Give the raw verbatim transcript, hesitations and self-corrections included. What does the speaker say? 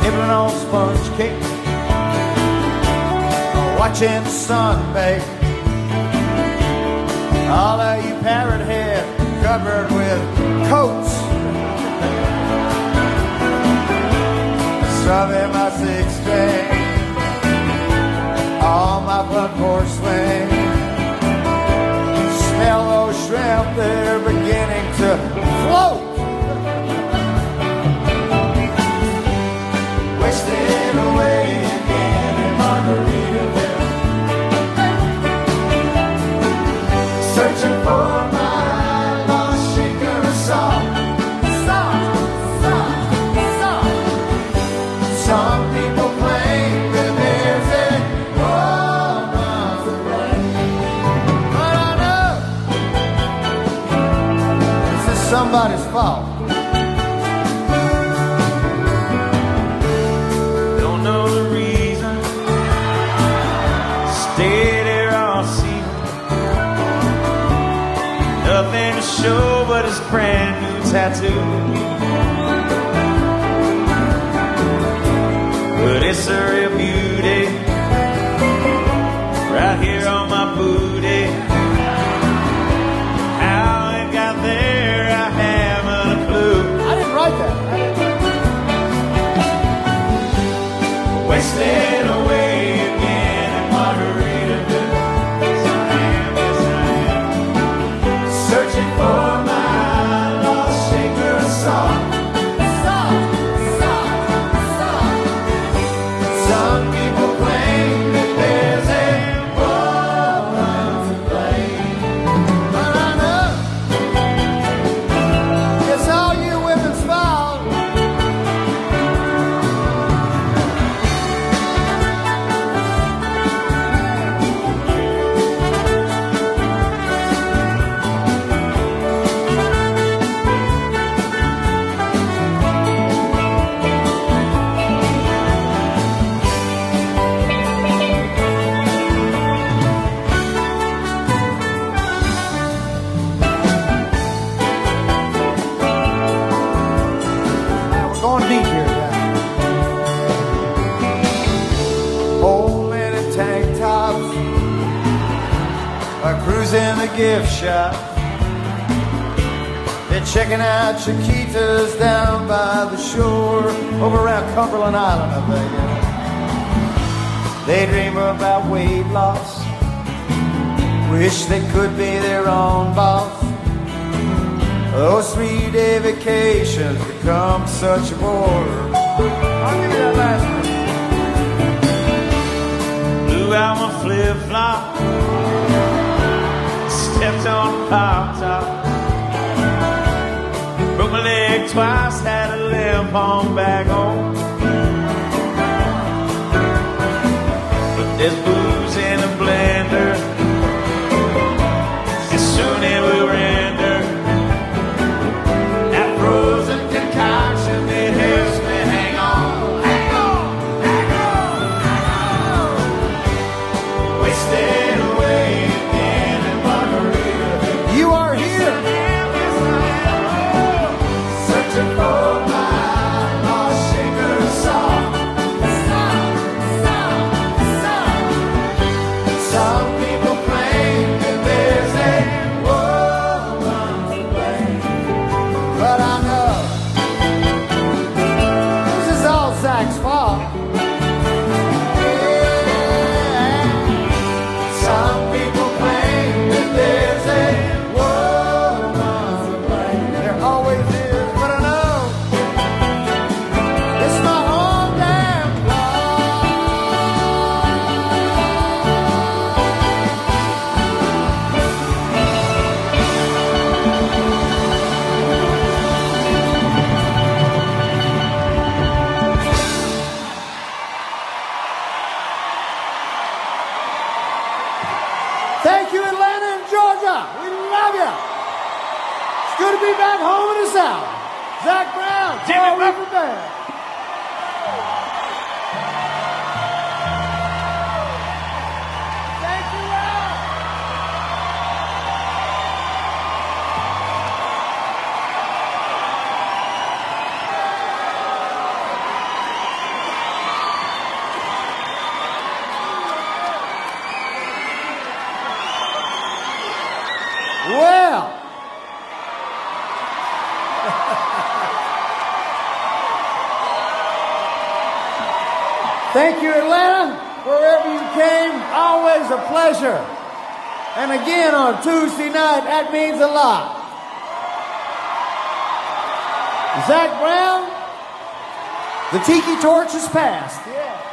nibbling on sponge cake, watching the sun bake. All of you parrot head covered with coats, strumming my six string on my front porch swing. Smell those shrimp, they're beginning to float. Wasting away again in Margaritaville, searching for my lost shaker of salt. Salt, salt, salt. Some people claim that there's a woman to blame, but I know this is somebody's fault. Nothing to show but his brand new tattoo. But it's a real beauty right here on my booty. How it got there, I haven't a clue. I didn't write that. Wasting away again in Margaritaville. Searching for my lost shaker of salt. Salt, salt, salt. Some people claim that there's a woman to blame, but I know it's all you women's fault. Going deep here, guys. Old men in tank tops are cruising the gift shop. They're checking out Chiquitas down by the shore, over around Cumberland Island, I think. They dream about weight loss, wish they could be their own boss. Those three-day vacations become such a bore. I'll give you that last one. Blew out my flip-flop, stepped on the pop top, broke my leg twice, had a limp on back home. But there's booze in a blender, and soon it will render. Frozen concoction that helps me hang on, hang on, hang on, hang on. Wasted away again in Margaritaville. You are here, searching for my lost shaker of salt. Salt, salt, salt. Some people claim that there's a woman to blame, but I know this is all Zach's fault. Yeah. Some people claim that there's a woman to blame. There always is, but I know it's my own damn Thank you, Atlanta and Georgia. We love you. It's good to be back home in the South. Zach Brown, Jimmy River Band. Thank you, Al. Thank you, Atlanta, wherever you came. Always a pleasure. And again, on Tuesday night, that means a lot. Zach Brown, the tiki torch is passed. Yeah.